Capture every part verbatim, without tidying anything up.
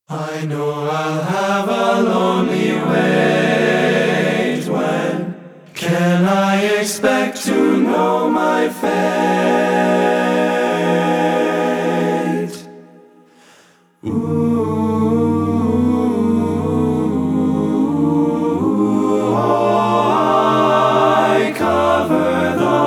I know I'll have a lonely wait. When can I expect to know my fate? Ooh, I cover the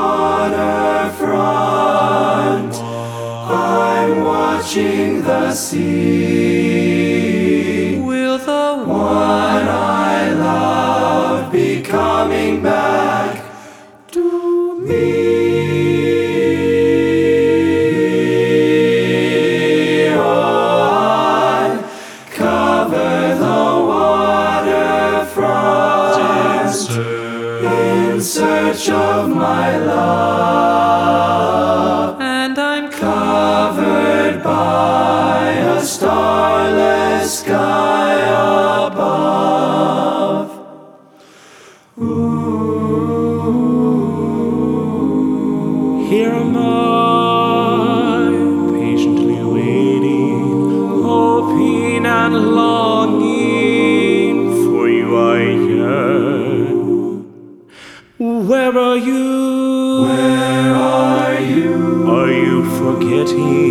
waterfront. I'm watching the sea. Will the one I love be coming back to me? Oh, I cover the waterfront in search of my love, and I'm covered by a starless sky above. Ooh. Here am I, patiently waiting, hoping and longing for you I yearn. Where are you? Where are you? Are you forgetting